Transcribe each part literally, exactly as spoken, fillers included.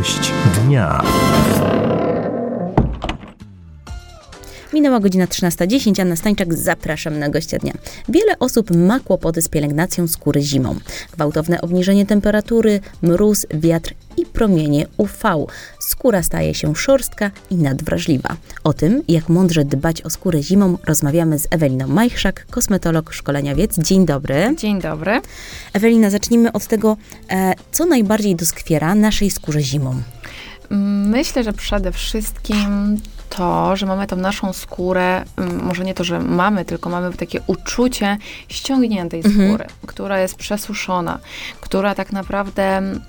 Gość dnia. Minęła godzina trzynasta dziesięć, Anna Stańczak, zapraszam na gościa dnia. Wiele osób ma kłopoty z pielęgnacją skóry zimą. Gwałtowne obniżenie temperatury, mróz, wiatr i promienie U V. Skóra staje się szorstka i nadwrażliwa. O tym, jak mądrze dbać o skórę zimą, rozmawiamy z Eweliną Majchrzak, kosmetolog Szkoleniowiec. Dzień dobry. Dzień dobry. Ewelina, zacznijmy od tego, co najbardziej doskwiera naszej skórze zimą. Myślę, że przede wszystkim to, że mamy tą naszą skórę, może nie to, że mamy, tylko mamy takie uczucie ściągniętej skóry, mhm. która jest przesuszona, która tak naprawdę mm,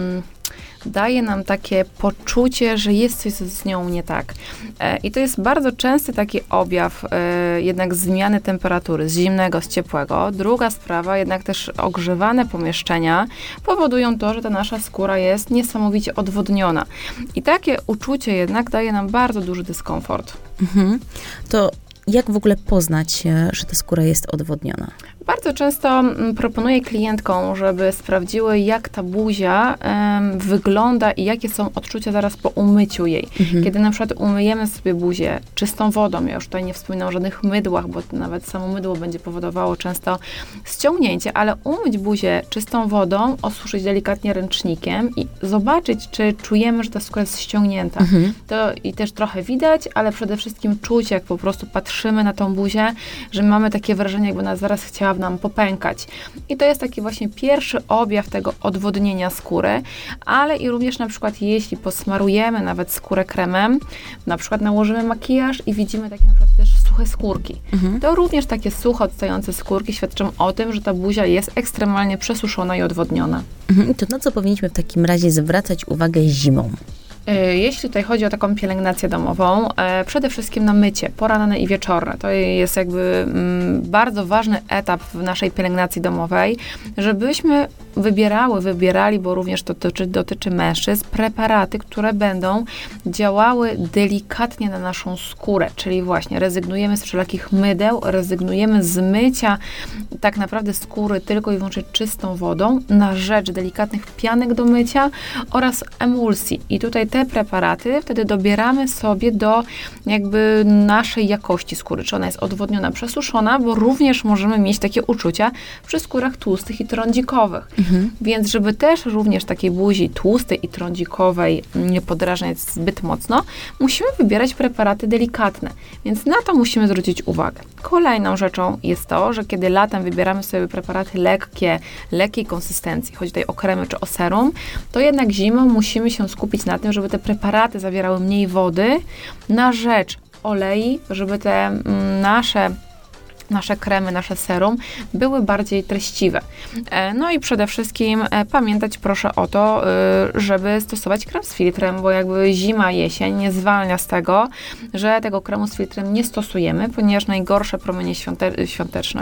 daje nam takie poczucie, że jest coś z nią nie tak. E, I to jest bardzo częsty taki objaw e, jednak zmiany temperatury z zimnego, z ciepłego. Druga sprawa, jednak też ogrzewane pomieszczenia powodują to, że ta nasza skóra jest niesamowicie odwodniona. I takie uczucie jednak daje nam bardzo duży dyskomfort. Mhm. To jak w ogóle poznać, że ta skóra jest odwodniona? Bardzo często proponuję klientkom, żeby sprawdziły, jak ta buzia um, wygląda i jakie są odczucia zaraz po umyciu jej. Mhm. Kiedy na przykład umyjemy sobie buzię czystą wodą, ja już tutaj nie wspominam o żadnych mydłach, bo nawet samo mydło będzie powodowało często ściągnięcie, ale umyć buzię czystą wodą, osuszyć delikatnie ręcznikiem i zobaczyć, czy czujemy, że ta skóra jest ściągnięta. Mhm. To i też trochę widać, ale przede wszystkim czuć, jak po prostu patrzymy na tą buzię, że mamy takie wrażenie, jakby nas zaraz chciała nam popękać. I to jest taki właśnie pierwszy objaw tego odwodnienia skóry, ale i również na przykład jeśli posmarujemy nawet skórę kremem, na przykład nałożymy makijaż i widzimy takie na przykład też suche skórki. Mhm. To również takie suche, odstające skórki świadczą o tym, że ta buzia jest ekstremalnie przesuszona i odwodniona. Mhm. To na co powinniśmy w takim razie zwracać uwagę zimą? Jeśli tutaj chodzi o taką pielęgnację domową, e, przede wszystkim na mycie, poranne i wieczorne. To jest jakby m, bardzo ważny etap w naszej pielęgnacji domowej, żebyśmy wybierały, wybierali, bo również to dotyczy, dotyczy mężczyzn, preparaty, które będą działały delikatnie na naszą skórę, czyli właśnie rezygnujemy z wszelakich mydeł, rezygnujemy z mycia tak naprawdę skóry tylko i wyłącznie czystą wodą na rzecz delikatnych pianek do mycia oraz emulsji. I tutaj te preparaty wtedy dobieramy sobie do jakby naszej jakości skóry, czy ona jest odwodniona, przesuszona, bo również możemy mieć takie uczucia przy skórach tłustych i trądzikowych. Mhm. Więc żeby też również takiej buzi tłustej i trądzikowej nie podrażniać zbyt mocno, musimy wybierać preparaty delikatne. Więc na to musimy zwrócić uwagę. Kolejną rzeczą jest to, że kiedy latem wybieramy sobie preparaty lekkie, lekkiej konsystencji, chodzi tutaj o kremy czy o serum, to jednak zimą musimy się skupić na tym, żeby te preparaty zawierały mniej wody na rzecz olei, żeby te mm, nasze nasze kremy, nasze serum były bardziej treściwe. No i przede wszystkim pamiętać proszę o to, żeby stosować krem z filtrem, bo jakby zima, jesień nie zwalnia z tego, że tego kremu z filtrem nie stosujemy, ponieważ najgorsze promienie świąte- świąteczne,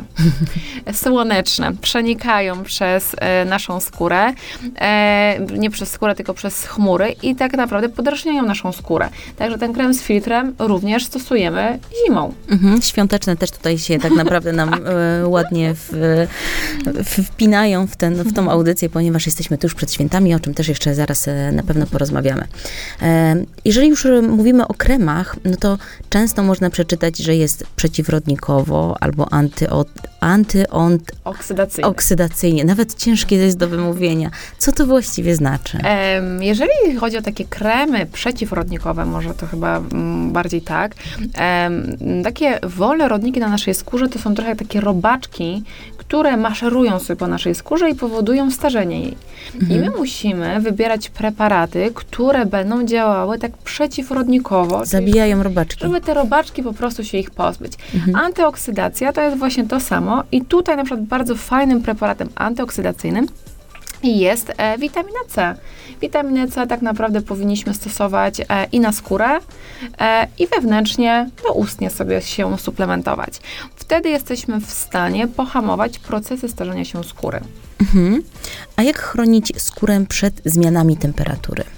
słoneczne przenikają przez naszą skórę, nie przez skórę, tylko przez chmury i tak naprawdę podrażniają naszą skórę. Także ten krem z filtrem również stosujemy zimą. Mhm, świąteczne też tutaj się tak naprawdę nam e, ładnie w, w, wpinają w, ten, w tą audycję, ponieważ jesteśmy tuż przed świętami, o czym też jeszcze zaraz e, na pewno porozmawiamy. E, jeżeli już mówimy o kremach, no to często można przeczytać, że jest przeciwrodnikowo albo antyod, antyont, oksydacyjnie. oksydacyjnie. Nawet ciężkie jest do wymówienia. Co to właściwie znaczy? E, jeżeli chodzi o takie kremy przeciwrodnikowe, może to chyba m, bardziej tak, e, takie wolne rodniki na naszej skórze to są trochę takie robaczki, które maszerują sobie po naszej skórze i powodują starzenie jej. Mhm. I my musimy wybierać preparaty, które będą działały tak przeciwrodnikowo. Zabijają robaczki. Żeby te robaczki po prostu się ich pozbyć. Mhm. Antyoksydacja to jest właśnie to samo i tutaj na przykład bardzo fajnym preparatem antyoksydacyjnym jest e, witamina C. Witaminę C tak naprawdę powinniśmy stosować e, i na skórę, e, i wewnętrznie, doustnie sobie się suplementować. Wtedy jesteśmy w stanie pohamować procesy starzenia się skóry. Mhm. A jak chronić skórę przed zmianami temperatury?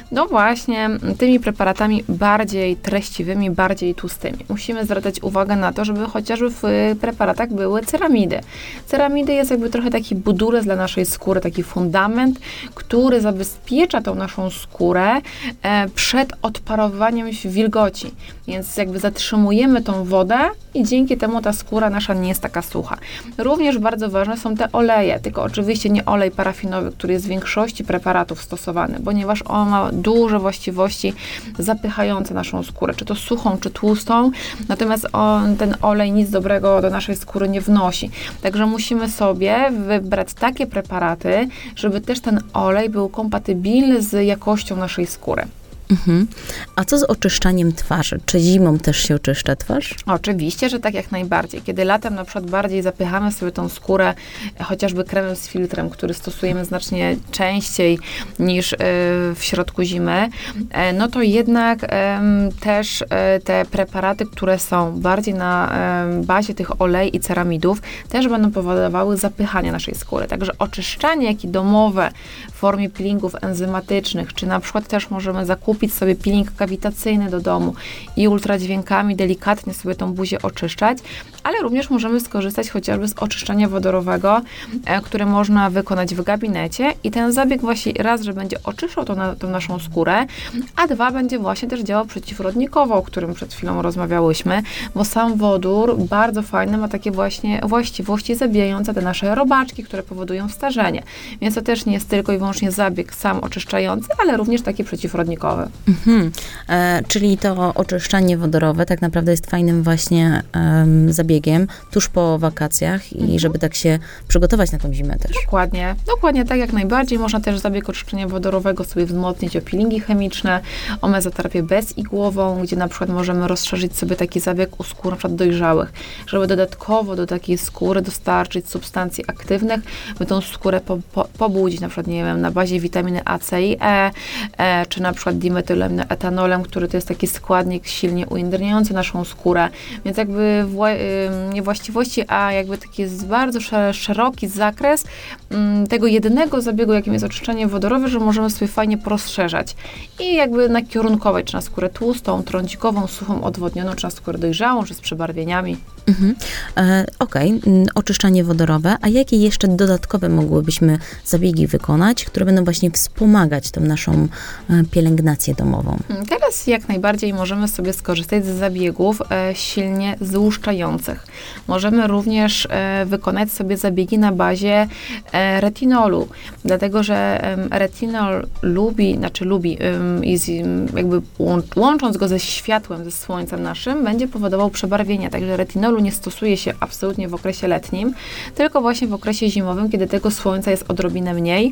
No właśnie, tymi preparatami bardziej treściwymi, bardziej tłustymi. Musimy zwracać uwagę na to, żeby chociażby w preparatach były ceramidy. Ceramidy jest jakby trochę taki budulec dla naszej skóry, taki fundament, który zabezpiecza tą naszą skórę e, przed odparowywaniem wilgoci. Więc jakby zatrzymujemy tą wodę i dzięki temu ta skóra nasza nie jest taka sucha. Również bardzo ważne są te oleje, tylko oczywiście nie olej parafinowy, który jest w większości preparatów stosowany, ponieważ on ma duże właściwości zapychające naszą skórę, czy to suchą, czy tłustą, natomiast on, ten olej nic dobrego do naszej skóry nie wnosi. Także musimy sobie wybrać takie preparaty, żeby też ten olej był kompatybilny z jakością naszej skóry. Mhm. A co z oczyszczaniem twarzy? Czy zimą też się oczyszcza twarz? Oczywiście, że tak jak najbardziej. Kiedy latem na przykład bardziej zapychamy sobie tą skórę chociażby kremem z filtrem, który stosujemy znacznie częściej niż y, w środku zimy, y, no to jednak y, też y, te preparaty, które są bardziej na y, bazie tych olej i ceramidów, też będą powodowały zapychanie naszej skóry. Także oczyszczanie, jak i domowe w formie peelingów enzymatycznych, czy na przykład też możemy zakupić kupić sobie peeling kawitacyjny do domu i ultradźwiękami delikatnie sobie tą buzię oczyszczać, ale również możemy skorzystać chociażby z oczyszczania wodorowego, e, które można wykonać w gabinecie i ten zabieg właśnie raz, że będzie oczyszczał tą, na, tą naszą skórę, a dwa, będzie właśnie też działał przeciwrodnikowo, o którym przed chwilą rozmawiałyśmy, bo sam wodór bardzo fajny ma takie właśnie właściwości zabijające te nasze robaczki, które powodują starzenie. Więc to też nie jest tylko i wyłącznie zabieg sam oczyszczający, ale również taki przeciwrodnikowy. Mhm. E, czyli to oczyszczanie wodorowe tak naprawdę jest fajnym właśnie um, zabiegiem tuż po wakacjach i mhm. żeby tak się przygotować na tą zimę też. Dokładnie. Dokładnie tak jak najbardziej. Można też zabieg oczyszczenia wodorowego sobie wzmocnić o peelingi chemiczne, o mezoterapię bezigłową, gdzie na przykład możemy rozszerzyć sobie taki zabieg u skór na przykład dojrzałych, żeby dodatkowo do takiej skóry dostarczyć substancji aktywnych, by tą skórę po, po, pobudzić, na przykład, nie wiem, na bazie witaminy A, C i E, e czy na przykład dimetylem, etanolem, który to jest taki składnik silnie ujędrniający naszą skórę, więc jakby wła- nie właściwości, a jakby taki jest bardzo szeroki zakres m, tego jedynego zabiegu, jakim jest oczyszczanie wodorowe, że możemy sobie fajnie porozszerzać i jakby nakierunkować, czy na skórę tłustą, trądzikową, suchą, odwodnioną, czy na skórę dojrzałą, czy z przebarwieniami. Mhm. E, Okej, okay. Oczyszczanie wodorowe, a jakie jeszcze dodatkowe mogłybyśmy zabiegi wykonać, które będą właśnie wspomagać tą naszą e, pielęgnację domową? Teraz jak najbardziej możemy sobie skorzystać z zabiegów e, silnie złuszczających. Możemy również e, wykonać sobie zabiegi na bazie e, retinolu, dlatego że e, retinol lubi, znaczy lubi e, i z, jakby łącząc go ze światłem, ze słońcem naszym, będzie powodował przebarwienia, także retinolu nie stosuje się absolutnie w okresie letnim, tylko właśnie w okresie zimowym, kiedy tego słońca jest odrobinę mniej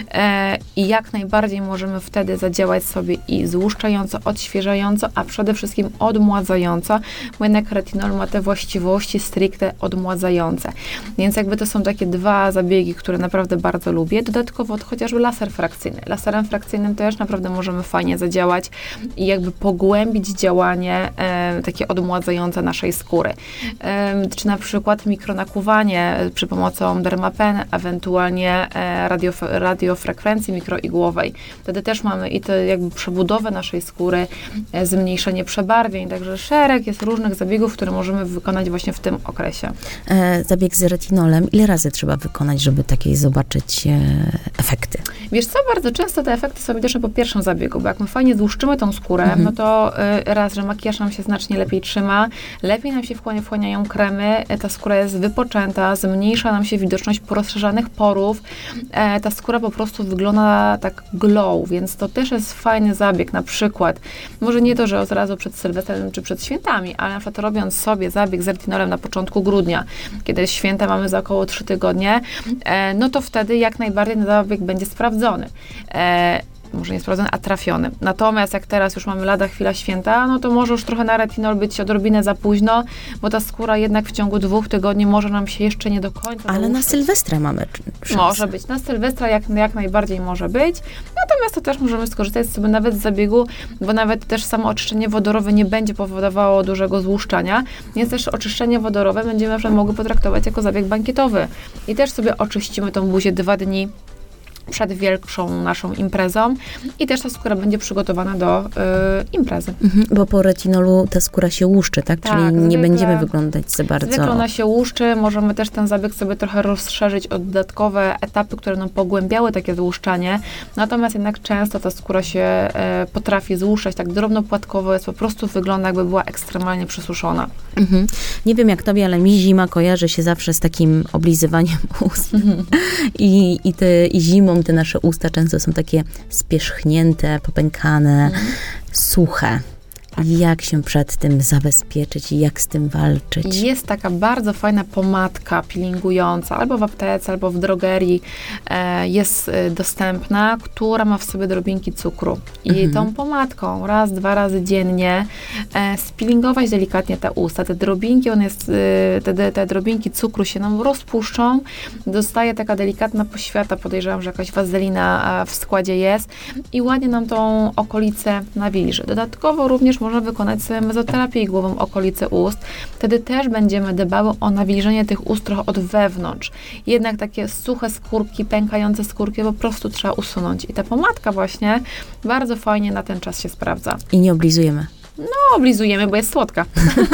e, i jak najbardziej możemy wtedy zadziałać sobie i złuszczająco, odświeżająco, a przede wszystkim odmładzająco, bo jednak retinol ma te właściwości stricte odmładzające. Więc jakby to są takie dwa zabiegi, które naprawdę bardzo lubię. Dodatkowo chociażby laser frakcyjny. Laserem frakcyjnym też naprawdę możemy fajnie zadziałać i jakby pogłębić działanie e, takie odmładzające naszej skóry. E, czy na przykład mikronakuwanie przy pomocą dermapen, ewentualnie e, radio, radiofrekwencji mikroigłowej. Wtedy też mamy i to jakby przebudowę naszej skóry, e, zmniejszenie przebarwień, także szereg jest różnych zabiegów, które możemy wykonać właśnie w tym okresie. E, zabieg z retinolem, ile razy trzeba wykonać, żeby takie zobaczyć e, efekty? Wiesz co, bardzo często te efekty są widoczne po pierwszym zabiegu, bo jak my fajnie złuszczymy tą skórę, mhm. no to y, raz, że makijaż nam się znacznie lepiej trzyma, lepiej nam się wchłania, wchłaniają kremy, ta skóra jest wypoczęta, zmniejsza nam się widoczność porozszerzanych porów, e, ta skóra po prostu wygląda tak glow, więc to też jest fajny zabieg, na przykład, może nie to, że od razu przed Sylwestrem czy przed świętami, ale na przykład robiąc sobie zabieg z retinolem na początku grudnia, kiedy święta mamy za około trzy tygodnie, e, no to wtedy jak najbardziej ten zabieg będzie sprawdzony. E, może nie sprawdzony, a trafiony. Natomiast jak teraz już mamy lada chwila święta, no to może już trochę na retinol być odrobinę za późno, bo ta skóra jednak w ciągu dwóch tygodni może nam się jeszcze nie do końca Ale złuszczyć. Na Sylwestra mamy szansę. Może być. Na Sylwestra jak, jak najbardziej może być. Natomiast to też możemy skorzystać sobie nawet z zabiegu, bo nawet też samo oczyszczenie wodorowe nie będzie powodowało dużego złuszczania, więc też oczyszczenie wodorowe będziemy na przykład mogli potraktować jako zabieg bankietowy. I też sobie oczyścimy tą buzię dwa dni przed wielkszą naszą imprezą i też ta skóra będzie przygotowana do y, imprezy. Mhm, bo po retinolu ta skóra się łuszczy, tak? Tak, Czyli nie zwykle, będziemy wyglądać za bardzo... Zwykle ona się łuszczy, możemy też ten zabieg sobie trochę rozszerzyć o dodatkowe etapy, które nam pogłębiały takie złuszczanie, natomiast jednak często ta skóra się e, potrafi złuszczać tak drobnopłatkowo, jest po prostu wygląda, jakby była ekstremalnie przesuszona. Mhm. Nie wiem jak tobie, ale mi zima kojarzy się zawsze z takim oblizywaniem ust. Mhm. I, i, te, I zimą te nasze usta często są takie spierzchnięte, popękane, mhm. suche. Jak się przed tym zabezpieczyć i jak z tym walczyć? Jest taka bardzo fajna pomadka peelingująca, albo w aptece, albo w drogerii e, jest e, dostępna, która ma w sobie drobinki cukru. I mhm. tą pomadką raz, dwa razy dziennie e, spillingować delikatnie te usta. Te drobinki, one jest, e, te, te drobinki cukru się nam rozpuszczą, dostaje taka delikatna poświata, podejrzewam, że jakaś wazelina w składzie jest i ładnie nam tą okolicę nawilży. Dodatkowo również można wykonać sobie mezoterapię igłową okolicy ust. Wtedy też będziemy dbały o nawilżenie tych ust trochę od wewnątrz. Jednak takie suche skórki, pękające skórki po prostu trzeba usunąć. I ta pomadka właśnie bardzo fajnie na ten czas się sprawdza. I nie oblizujemy. No, oblizujemy, bo jest słodka.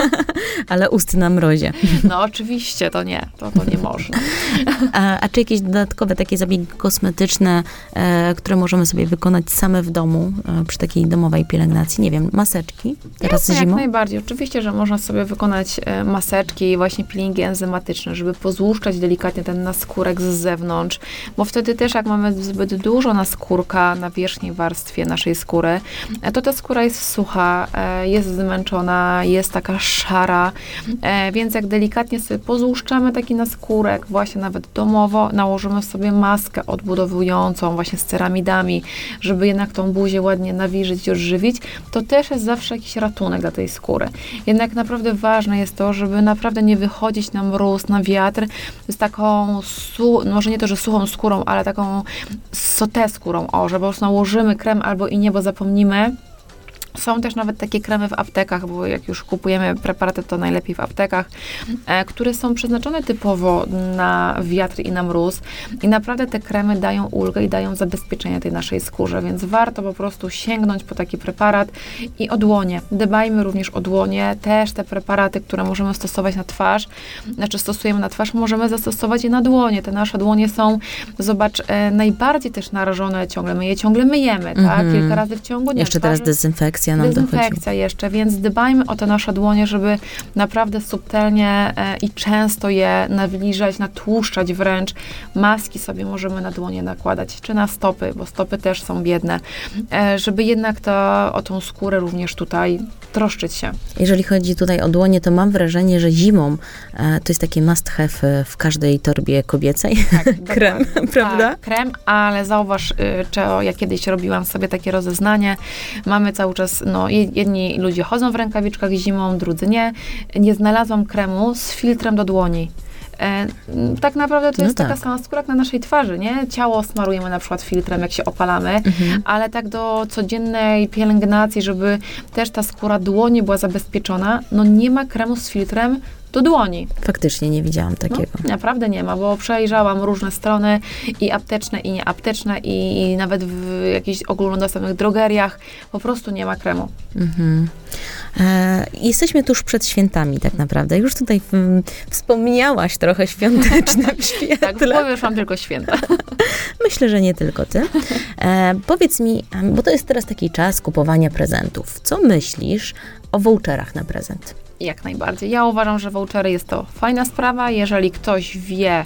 Ale ust na mrozie. No, oczywiście, to nie. To, to nie można. A, a czy jakieś dodatkowe takie zabiegi kosmetyczne, e, które możemy sobie wykonać same w domu, e, przy takiej domowej pielęgnacji? Nie wiem, maseczki? Teraz Jasne, zimą? Jak najbardziej. Oczywiście, że można sobie wykonać e, maseczki i właśnie peelingi enzymatyczne, żeby pozłuszczać delikatnie ten naskórek z zewnątrz, bo wtedy też, jak mamy zbyt dużo naskórka na wierzchniej warstwie naszej skóry, e, to ta skóra jest sucha, e, jest zmęczona, jest taka szara, e, więc jak delikatnie sobie pozłuszczamy taki naskórek, właśnie nawet domowo, nałożymy sobie maskę odbudowującą właśnie z ceramidami, żeby jednak tą buzię ładnie nawilżyć i odżywić, to też jest zawsze jakiś ratunek dla tej skóry. Jednak naprawdę ważne jest to, żeby naprawdę nie wychodzić na mróz, na wiatr z taką, su- no może nie to, że suchą skórą, ale taką sotę skórą, o, że po prostu nałożymy krem albo i nie, bo zapomnimy. Są też nawet takie kremy w aptekach, bo jak już kupujemy preparaty, to najlepiej w aptekach, e, które są przeznaczone typowo na wiatr i na mróz. I naprawdę te kremy dają ulgę i dają zabezpieczenie tej naszej skórze, więc warto po prostu sięgnąć po taki preparat i o dłonie. Dbajmy również o dłonie. Też te preparaty, które możemy stosować na twarz, znaczy stosujemy na twarz, możemy zastosować je na dłonie. Te nasze dłonie są, zobacz, e, najbardziej też narażone ciągle. My je ciągle myjemy, mm-hmm. tak? Kilka razy w ciągu dnia. Jeszcze teraz dezynfekcja. Nam Dezynfekcja dochodzi. jeszcze, więc dbajmy o te nasze dłonie, żeby naprawdę subtelnie e, i często je nawilżać, natłuszczać wręcz. Maski sobie możemy na dłonie nakładać, czy na stopy, bo stopy też są biedne, e, żeby jednak to, o tą skórę również tutaj troszczyć się. Jeżeli chodzi tutaj o dłonie, to mam wrażenie, że zimą e, to jest takie must have w każdej torbie kobiecej. Tak, krem, prawda? Tak, krem, ale zauważ, y, Czeo, ja kiedyś robiłam sobie takie rozeznanie. Mamy cały czas, no jedni ludzie chodzą w rękawiczkach zimą, drudzy nie. Nie znalazłam kremu z filtrem do dłoni. E, tak naprawdę to no jest tak. taka sama skóra jak na naszej twarzy, nie? Ciało smarujemy na przykład filtrem, jak się opalamy, mhm. ale tak do codziennej pielęgnacji, żeby też ta skóra dłoni była zabezpieczona, no nie ma kremu z filtrem do dłoni. Faktycznie nie widziałam takiego. No, naprawdę nie ma, bo przejrzałam różne strony i apteczne, i nieapteczne, i, i nawet w jakichś ogólnodostępnych drogeriach po prostu nie ma kremu. Mhm. E, jesteśmy tuż przed świętami tak naprawdę. Już tutaj w, wspomniałaś trochę świątecznym świetle. Tak, w głowie już mam tylko święta. Myślę, że nie tylko ty. E, powiedz mi, bo to jest teraz taki czas kupowania prezentów. Co myślisz o voucherach na prezent? Jak najbardziej. Ja uważam, że vouchery jest to fajna sprawa. Jeżeli ktoś wie,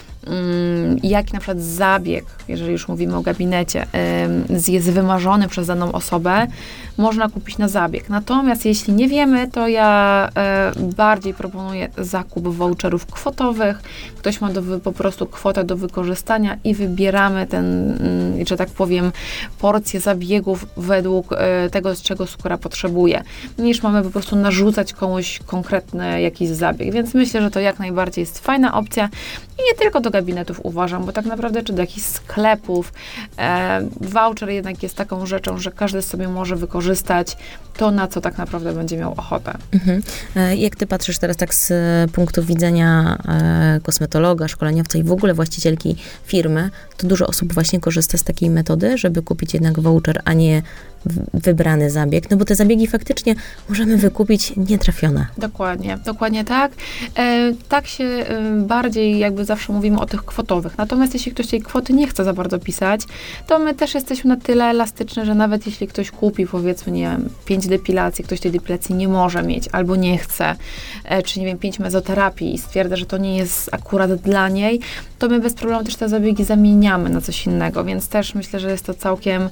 um, jaki na przykład zabieg, jeżeli już mówimy o gabinecie, um, jest wymarzony przez daną osobę, można kupić na zabieg. Natomiast jeśli nie wiemy, to ja e, bardziej proponuję zakup voucherów kwotowych. Ktoś ma do, po prostu kwotę do wykorzystania i wybieramy ten, mm, że tak powiem, porcję zabiegów według e, tego, z czego skóra potrzebuje, niż mamy po prostu narzucać komuś konkretny jakiś zabieg. Więc myślę, że to jak najbardziej jest fajna opcja. I nie tylko do gabinetów uważam, bo tak naprawdę, czy do jakichś sklepów, e, voucher jednak jest taką rzeczą, że każdy sobie może wykorzystać to, na co tak naprawdę będzie miał ochotę. Mhm. E, Jak ty patrzysz teraz tak z punktu widzenia e, kosmetologa, szkoleniowca i w ogóle właścicielki firmy, to dużo osób właśnie korzysta z takiej metody, żeby kupić jednak voucher, a nie w- wybrany zabieg, no bo te zabiegi faktycznie możemy wykupić nietrafione. Dokładnie, dokładnie tak. E, tak się e, bardziej jakby zawsze mówimy o tych kwotowych. Natomiast jeśli ktoś tej kwoty nie chce za bardzo pisać, to my też jesteśmy na tyle elastyczni, że nawet jeśli ktoś kupi, powiedzmy, nie wiem, pięć depilacji, ktoś tej depilacji nie może mieć albo nie chce, e, czy nie wiem, pięć mezoterapii i stwierdza, że to nie jest akurat dla niej, to my bez problemu też te zabiegi zamieniamy na coś innego, więc też myślę, że jest to całkiem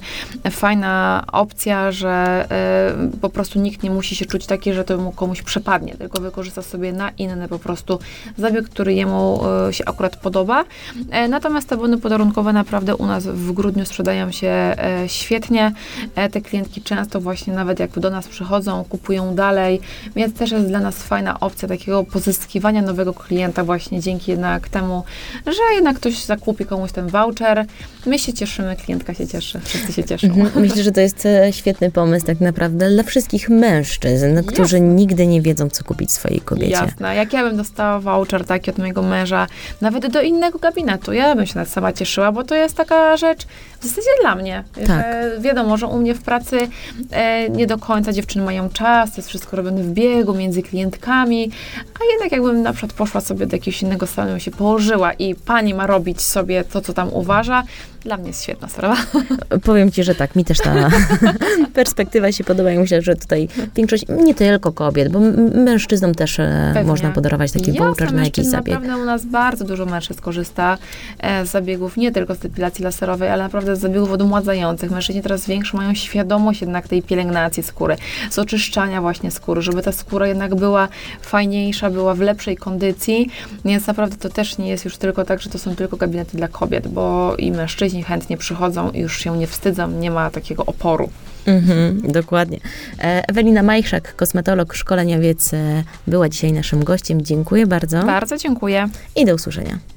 fajna opcja, że y, po prostu nikt nie musi się czuć taki, że to mu komuś przepadnie, tylko wykorzysta sobie na inny po prostu zabieg, który jemu y, się akurat podoba. E, natomiast te bony podarunkowe naprawdę u nas w grudniu sprzedają się e, świetnie. E, te klientki często właśnie nawet jak do nas przychodzą, kupują dalej, więc też jest dla nas fajna opcja takiego pozyskiwania nowego klienta właśnie dzięki jednak temu, że jednak ktoś zakupi komuś ten voucher. My się cieszymy, klientka się cieszy, wszyscy się cieszą. Mhm. Myślę, że to jest e, świetny pomysł tak naprawdę dla wszystkich mężczyzn, którzy nigdy nie wiedzą, co kupić swojej kobiecie. Jasne. Jak ja bym dostała voucher taki od mojego męża, nawet do innego gabinetu, ja bym się nawet sama cieszyła, bo to jest taka rzecz w zasadzie dla mnie. Tak. Że wiadomo, że u mnie w pracy e, nie do końca dziewczyny mają czas, to jest wszystko robione w biegu, między klientkami, a jednak jakbym na przykład poszła sobie do jakiegoś innego salonu, się położyła i pani ma robić sobie to, co tam uważa, dla mnie jest świetna sprawa. Powiem ci, że tak, mi też ta perspektywa się podoba i myślę, że tutaj większość, nie tylko kobiet, bo m- mężczyznom też e, Pewnie. można podarować taki Jasne, voucher na jakiś mężczyzn zabieg. Naprawdę u nas bardzo dużo mężczyzn korzysta e, z zabiegów, nie tylko z depilacji laserowej, ale naprawdę z zabiegów odmładzających. Mężczyźni teraz większą mają świadomość jednak tej pielęgnacji skóry, z oczyszczania właśnie skóry, żeby ta skóra jednak była fajniejsza, była w lepszej kondycji, więc naprawdę to też nie jest już tylko tak, że to są tylko gabinety dla kobiet, bo i mężczyźni chętnie przychodzą i już się nie wstydzą, nie ma takiego oporu. Mhm, dokładnie. E, Ewelina Majchrzak, kosmetolog, szkoleniowiec, e, była dzisiaj naszym gościem. Dziękuję bardzo Bardzo dziękuję. i do usłyszenia.